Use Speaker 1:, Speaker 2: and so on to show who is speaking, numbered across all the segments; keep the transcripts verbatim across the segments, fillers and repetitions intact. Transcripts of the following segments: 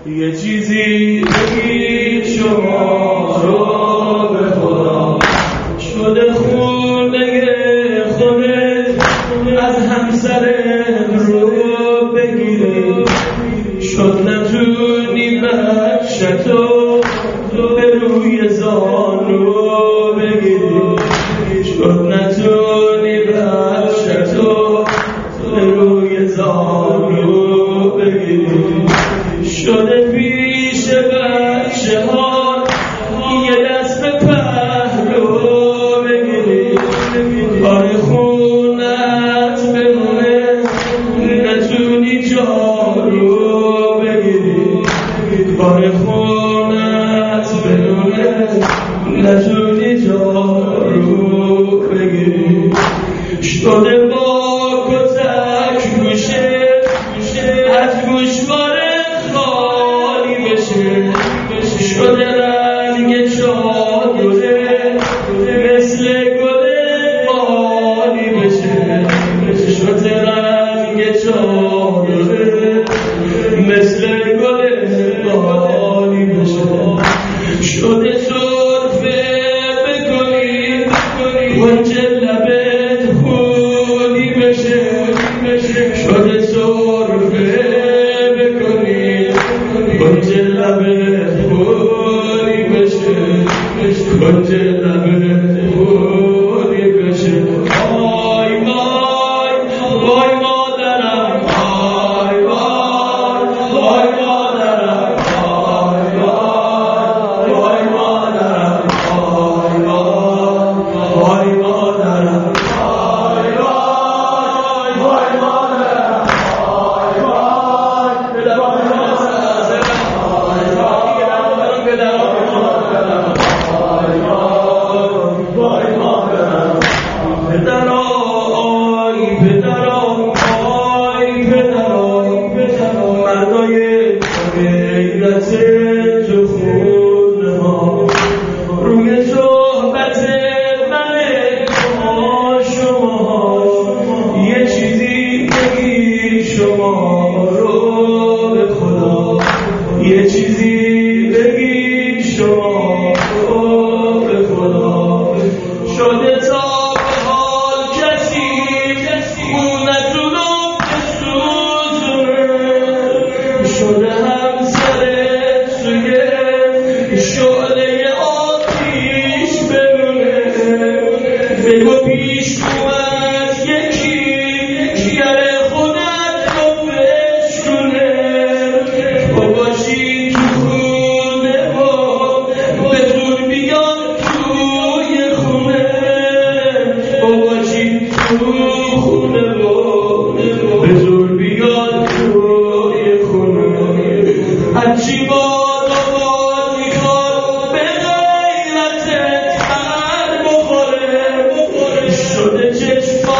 Speaker 1: یه چیزی بگید شما رو به خدا، شده خونه خونه از همسر رو بگیری، شد نتونی بخشتو به روی زانو بگیری، شد نتونی بخشتو به روی زانو بگیری، شده پیش بخشه ها یه دست به پهلو بگیری، کار خونت بمونه نتونی جارو بگیری، کار خونت بمونه نتونی جارو بگیری، شده با کتک گوشه از گوشواره خالی بشه، شده رنگ چادره مثل گل مالی بشه، شده رنگ چادره مثل گل مالی بشه، شده سرفه بکنی گنج لبت خونی بشه، شده سرفه بکنی گنج لبت خونی بشه، گنج لبت خونی بشه. وای وای وای مادرم، وای وای وای مادرم، وای وای وای مادرم، وای وای وای مادرم، وای وای وای مادرم، وای وای مادرم، پدرم آی پدرم آی پدرم، مردای غیرت تو خون ها روی صحبت من شما شما، یه چیزی بگی شما رو به خدا، یه چیزی بگی شما رو به خدا، شده تا به حال کسی خونتونو بسوزونه، شده همسرت سوی شعله آتیش بمونه، بگو پیش اومد یکی گره خودت رو بشونه، تو باشی تو خونه و به زور بیان توی خونه، تو باشی تو خونه و به زور بیان توی خونه، هرچی باد و باد میخواد به غیرتت بر بخوره، شده چشمات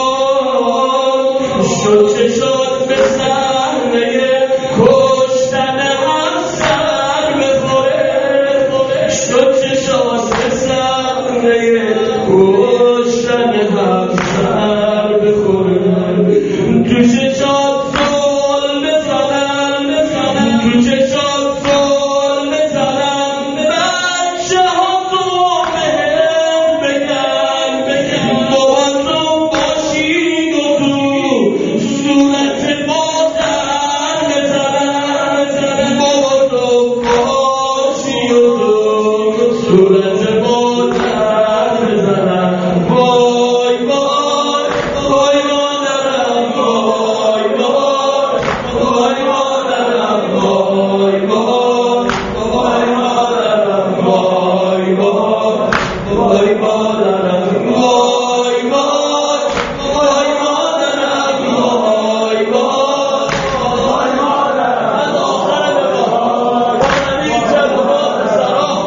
Speaker 1: شد چشات به صحنه کشتن همسر بخوره، شد چشات به صحنه کشتن همسر بخوره، تو چشات زل بزنن تو چشات زل بزنن، بچه ها تو بهم بگن بابا تو باشی و تو صورت مادر بزنن، بابا تو باشی و تو صورت مادر بزنن، وای وای وای مادرم، وای وای وای مادرم، وای وای وای مادرم، وای وای وای مادرم، وای وای وای مادرم، وای وای وای مادرم، از آخر نگاه این جوان سرا،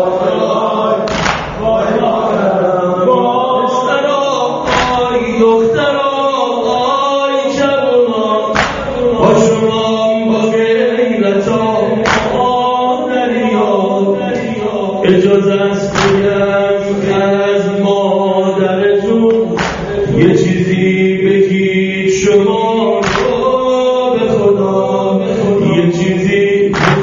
Speaker 1: وای مادرم، پسرا آی دخترا آی جوان، با شما با غیرتا مادریا، اجازه است بگم از مادرتون یه چیزی بگید شما رو به خدا، یه چیزی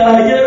Speaker 1: اگه